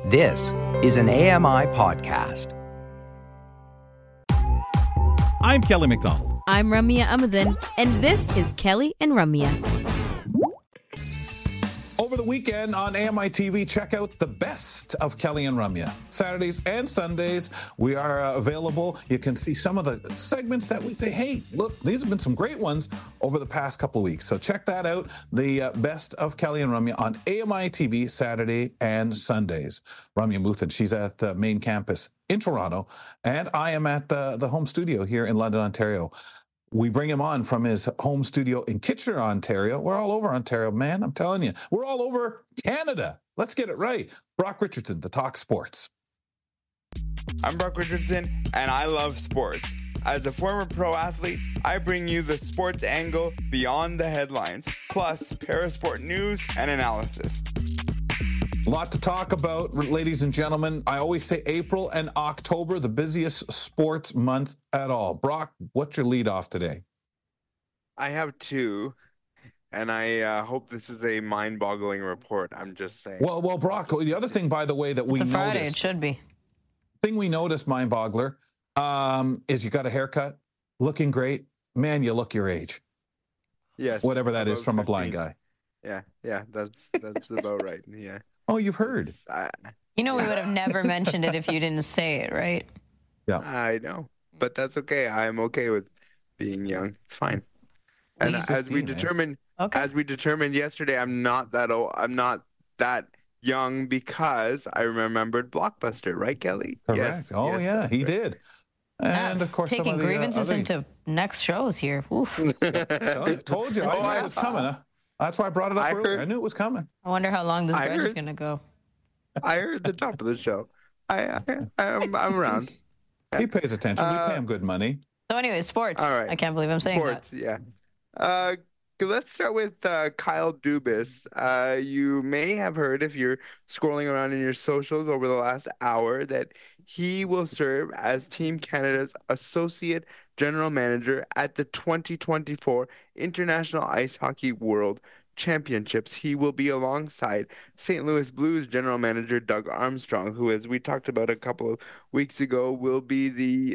This is an AMI podcast. I'm Kelly McDonald. I'm Ramya Amadin, and this is Kelly and Ramya. Over the weekend on AMI TV, check out the best of Kelly and Ramya. Saturdays and Sundays, we are available. You can see some of the segments that we say, hey, look, these have been some great ones over the past couple of weeks. So check that out, the best of Kelly and Ramya on AMI TV, Saturday and Sundays. Ramya Muthan, she's at the main campus in Toronto, and I am at the home studio here in London, Ontario. We bring him on from his home studio in Kitchener, Ontario. We're all over Ontario, man. I'm telling you. We're all over Canada. Let's get it right. Brock Richardson, to talk sports. I'm Brock Richardson, and I love sports. As a former pro athlete, I bring you the sports angle beyond the headlines, plus parasport news and analysis. A lot to talk about, ladies and gentlemen. I always say April and October, the busiest sports month at all. Brock, what's your lead off today? I have two, and I hope this is a mind-boggling report. I'm just saying. Well, Brock, the other thing, by the way, that we It's a Friday, noticed, it should be. thing we noticed, mind-boggler, is you got a haircut, looking great. Man, you look your age. Yes. Whatever that is about from 15. a blind guy. Yeah, that's about right. Yeah. Oh, you've heard. You know, we would have never mentioned it if you didn't say it, right? Yeah. I know, but that's okay. I'm okay with being young. It's fine. And He's as we 15, determined yesterday, I'm not that old. I'm not that young because I remembered Blockbuster, right, Kelly? Correct. Yes, Yeah, he did. And of course, taking some of the grievances other... into next shows here. Oof. Told you. I knew it was coming. That's why I brought it up earlier. I knew it was coming. I wonder how long this grudge is going to go. I heard the top of the show. I'm around. He pays attention. We pay him good money. So anyway, sports. All right. I can't believe I'm saying Sports, yeah. Let's start with Kyle Dubas. You may have heard, if you're scrolling around in your socials over the last hour, that he will serve as Team Canada's Associate General Manager at the 2024 International Ice Hockey World Championships. He will be alongside St. Louis Blues General Manager Doug Armstrong, who, as we talked about a couple of weeks ago, will be the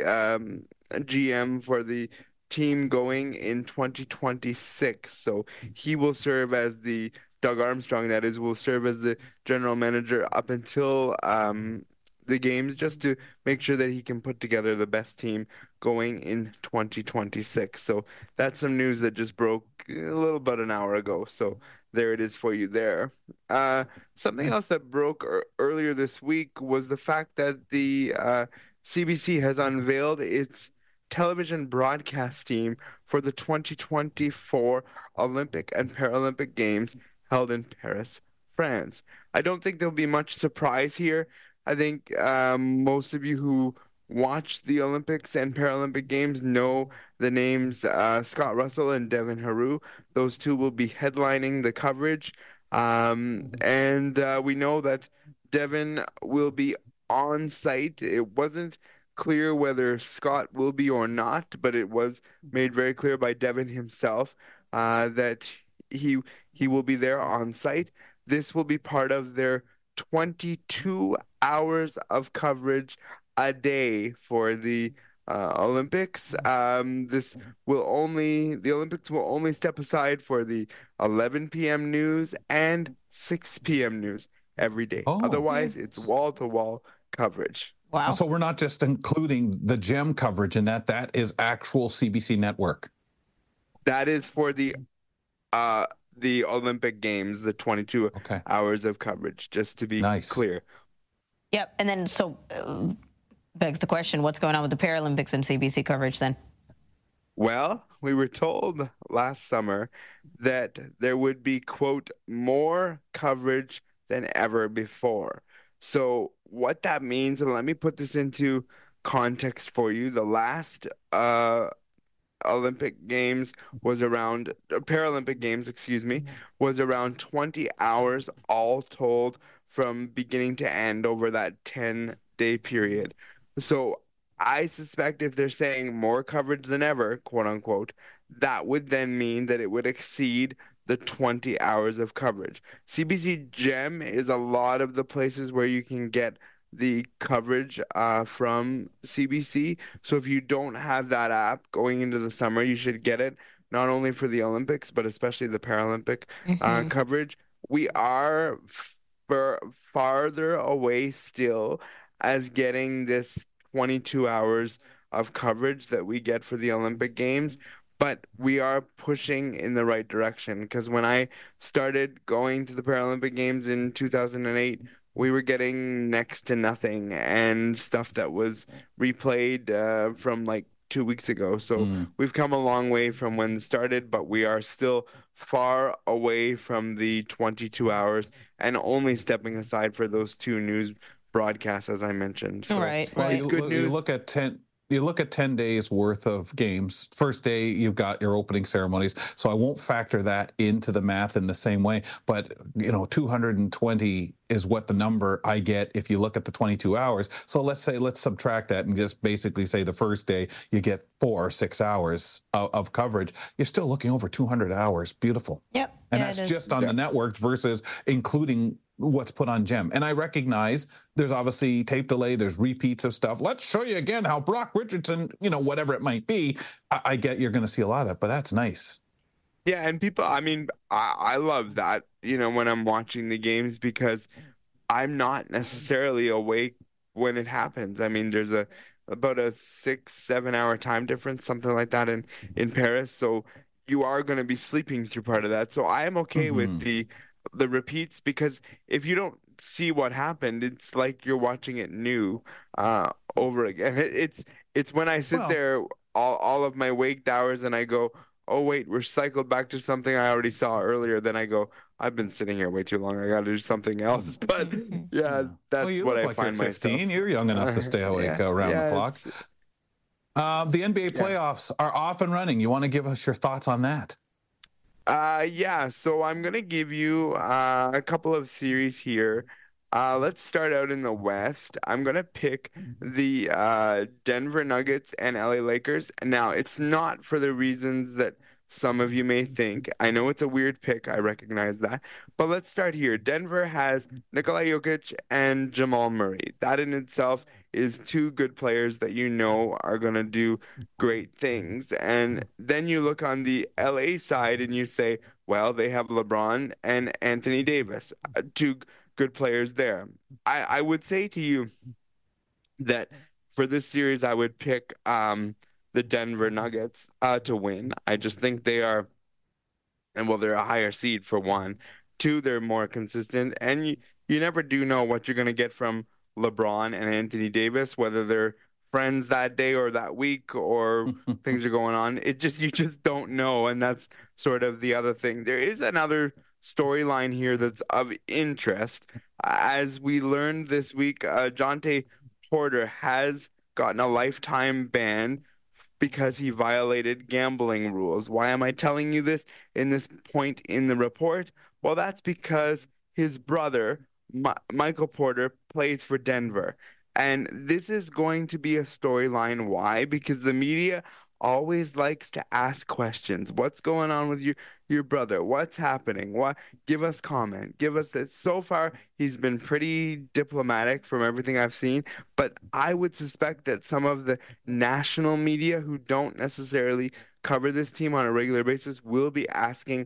GM for the team going in 2026. So he will serve as the Doug Armstrong, that is, will serve as the general manager up until the games, just to make sure that he can put together the best team going in 2026. So that's some news that just broke a little about an hour ago. So there it is for you there. Something else that broke earlier this week was the fact that the CBC has unveiled its television broadcast team for the 2024 Olympic and Paralympic Games held in Paris, France. I don't think there'll be much surprise here. I think most of you who watch the Olympics and Paralympic Games know the names Scott Russell and Devin Haru. Those two will be headlining the coverage. And we know that Devin will be on site. It wasn't clear whether Scott will be or not, but it was made very clear by Devin himself that he will be there on site. This will be part of their 22 hours of coverage a day for the Olympics. The Olympics will only step aside for the 11 p.m. news and 6 p.m. news every day. Otherwise, it's wall-to-wall coverage. Wow. So we're not just including the GEM coverage in that. That is actual CBC network. That is for the Olympic Games, the 22 hours of coverage, just to be clear. Yep. And then so begs the question, what's going on with the Paralympics and CBC coverage then? Well, we were told last summer that there would be, quote, more coverage than ever before. So what that means, and let me put this into context for you. The last Paralympic Games was around 20 hours all told from beginning to end over that 10-day period. So I suspect if they're saying more coverage than ever, quote unquote, that would then mean that it would exceed the 20 hours of coverage. CBC Gem is a lot of the places where you can get the coverage from CBC. So if you don't have that app going into the summer, you should get it, not only for the Olympics, but especially the Paralympic coverage. We are farther away still as getting this 22 hours of coverage that we get for the Olympic Games. But we are pushing in the right direction, because when I started going to the Paralympic Games in 2008, we were getting next to nothing and stuff that was replayed from like 2 weeks ago. So we've come a long way from when it started, but we are still far away from the 22 hours and only stepping aside for those 2 news broadcasts, as I mentioned. So right. It's good news. You look at 10 days worth of games. First day, you've got your opening ceremonies. So I won't factor that into the math in the same way. But, 220 is what the number I get if you look at the 22 hours. So let's subtract that and just basically say the first day you get 4 or 6 hours of coverage. You're still looking over 200 hours. Beautiful. Yep. And that's just on the network versus including what's put on Gem. And I recognize there's obviously tape delay, there's repeats of stuff. Let's show you again how Brock Richardson, whatever it might be. I get you're going to see a lot of that, but that's nice. Yeah, and people, I love that, when I'm watching the games, because I'm not necessarily awake when it happens. There's about a 6-7 hour time difference, something like that in Paris. So you are going to be sleeping through part of that. So I am okay with the repeats, because if you don't see what happened, it's like you're watching it new over again. It's when I sit there all of my waked hours and I go, oh wait, we're cycled back to something I already saw earlier. Then I go, I've been sitting here way too long. I got to do something else. But that's what I find you're 15. myself. You're young enough to stay awake around the clock. The NBA playoffs are off and running. You want to give us your thoughts on that? So I'm going to give you a couple of series here. Let's start out in the West. I'm going to pick the Denver Nuggets and LA Lakers. Now, it's not for the reasons that some of you may think. I know it's a weird pick. I recognize that. But let's start here. Denver has Nikola Jokic and Jamal Murray. That in itself is 2 good players that are going to do great things. And then you look on the LA side and you say, well, they have LeBron and Anthony Davis, 2 good players there. I would say to you that for this series, I would pick the Denver Nuggets to win. I just think they are, they're a higher seed for 1. 2, they're more consistent. And you never do know what you're going to get from LeBron and Anthony Davis, whether they're friends that day or that week or things are going on. You just don't know. And that's sort of the other thing. There is another storyline here that's of interest. As we learned this week, Jontay Porter has gotten a lifetime ban because he violated gambling rules. Why am I telling you this in this point in the report? Well, that's because his brother, Michael Porter, plays for Denver. And this is going to be a storyline. Why? Because the media always likes to ask questions. What's going on with your brother? What's happening? What? Give us comment. Give us that. So far, he's been pretty diplomatic from everything I've seen. But I would suspect that some of the national media who don't necessarily cover this team on a regular basis will be asking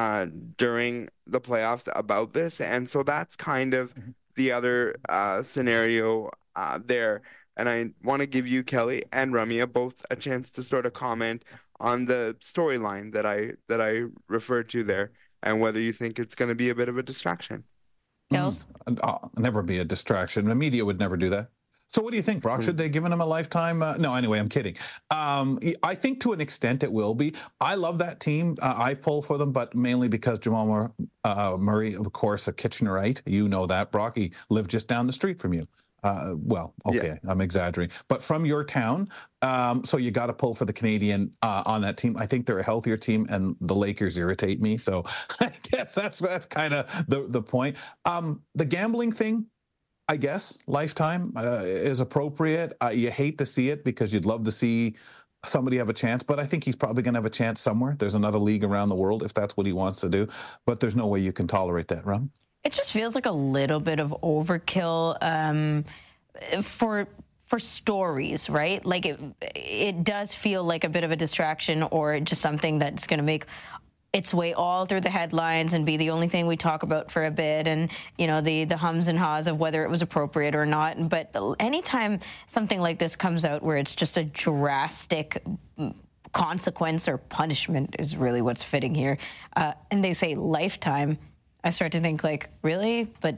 during the playoffs about this. And so that's kind of the other scenario there. And I want to give you, Kelly and Ramya, both a chance to sort of comment on the storyline that I referred to there, and whether you think it's going to be a bit of a distraction. Kels? Never be a distraction. The media would never do that. So what do you think, Brock? Should they give him a lifetime? No, anyway, I'm kidding. I think to an extent it will be. I love that team. I pull for them, but mainly because Jamal Murray, of course, a Kitchenerite. You know that, Brock. He lived just down the street from you. I'm exaggerating, but from your town. So you got to pull for the Canadian on that team. I think they're a healthier team, and the Lakers irritate me. So I guess that's kind of the point. The gambling thing, I guess, lifetime is appropriate. You hate to see it because you'd love to see somebody have a chance, but I think he's probably going to have a chance somewhere. There's another league around the world if that's what he wants to do, but there's no way you can tolerate that, Rum. It just feels like a little bit of overkill for stories, right? Like it does feel like a bit of a distraction or just something that's going to make its way all through the headlines and be the only thing we talk about for a bit, and the hums and haws of whether it was appropriate or not. But anytime something like this comes out where it's just a drastic consequence or punishment is really what's fitting here, and they say lifetime, I start to think like, really? But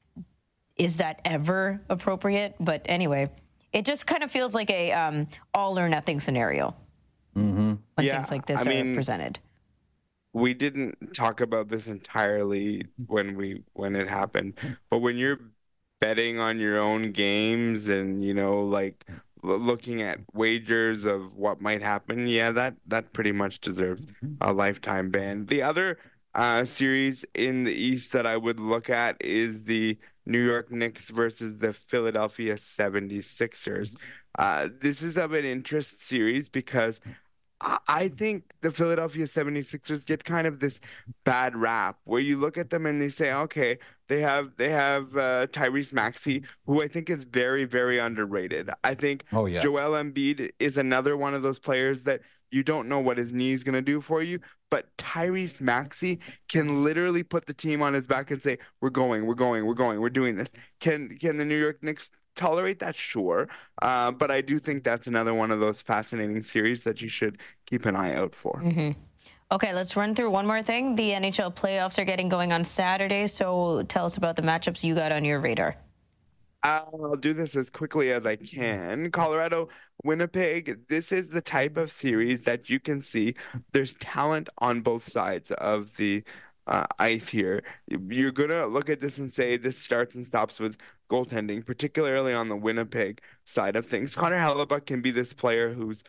is that ever appropriate? But anyway, it just kind of feels like a all or nothing scenario when things like this are presented. We didn't talk about this entirely when it happened, but when you're betting on your own games and like looking at wagers of what might happen, that pretty much deserves a lifetime ban. The other series in the East that I would look at is the New York Knicks versus the Philadelphia 76ers. This is of an interest series because I think the Philadelphia 76ers get kind of this bad rap where you look at them and they say, okay, they have Tyrese Maxey, who I think is very, very underrated. I think Joel Embiid is another one of those players that you don't know what his knee is going to do for you, but Tyrese Maxey can literally put the team on his back and say, we're doing this. Can the New York Knicks tolerate that? Sure. But I do think that's another one of those fascinating series that you should keep an eye out for. Mm-hmm. Okay, let's run through one more thing. The NHL playoffs are getting going on Saturday, so tell us about the matchups you got on your radar. I'll do this as quickly as I can. Colorado, Winnipeg, this is the type of series that you can see there's talent on both sides of the ice here. You're going to look at this and say this starts and stops with goaltending, particularly on the Winnipeg side of things. Connor Hellebuyck can be this player who's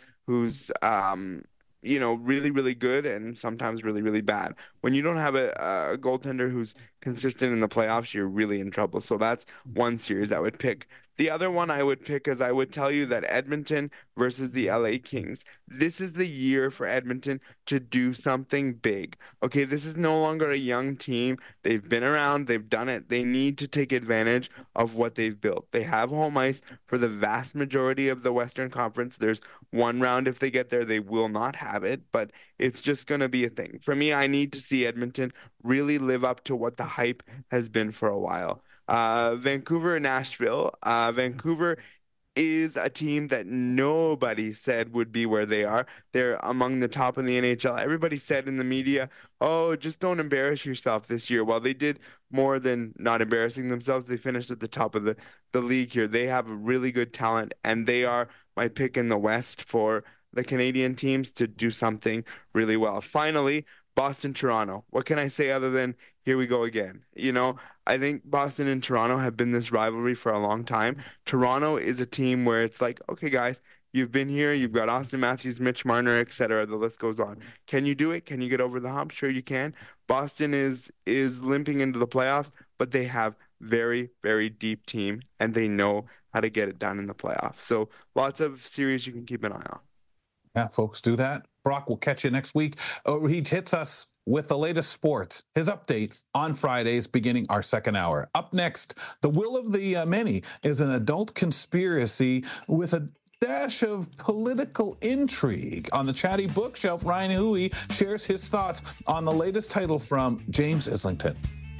really, really good and sometimes really, really bad. When you don't have a goaltender who's consistent in the playoffs, you're really in trouble. So that's one series I would pick. The other one I would pick is I would tell you that Edmonton versus the LA Kings. This is the year for Edmonton to do something big. Okay, this is no longer a young team. They've been around. They've done it. They need to take advantage of what they've built. They have home ice for the vast majority of the Western Conference. There's one round if they get there. They will not have it, but it's just going to be a thing. For me, I need to see Edmonton really live up to what the hype has been for a while. Vancouver, Nashville. Vancouver is a team that nobody said would be where they are. They're among the top in the NHL. Everybody said in the media, oh, just don't embarrass yourself this year. Well, they did more than not embarrassing themselves. They finished at the top of the league here. They have really good talent, and they are my pick in the West for the Canadian teams to do something really well. Finally, Boston, Toronto. What can I say other than here we go again? I think Boston and Toronto have been this rivalry for a long time. Toronto is a team where it's like, okay, guys, you've been here. You've got Austin Matthews, Mitch Marner, etc. The list goes on. Can you do it? Can you get over the hump? Sure you can. Boston is limping into the playoffs, but they have very, very deep team, and they know how to get it done in the playoffs. So lots of series you can keep an eye on. Yeah, folks, do that. Brock will catch you next week. He hits us with the latest sports. His update on Fridays, beginning our second hour. Up next, The Will of the Many is an adult conspiracy with a dash of political intrigue. On the Chatty Bookshelf, Ryan Huey shares his thoughts on the latest title from James Islington.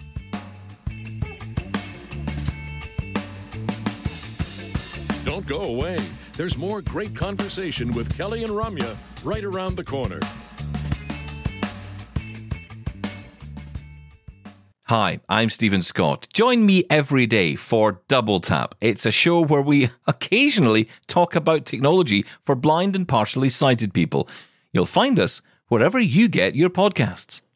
Don't go away. There's more great conversation with Kelly and Ramya right around the corner. Hi, I'm Stephen Scott. Join me every day for Double Tap. It's a show where we occasionally talk about technology for blind and partially sighted people. You'll find us wherever you get your podcasts.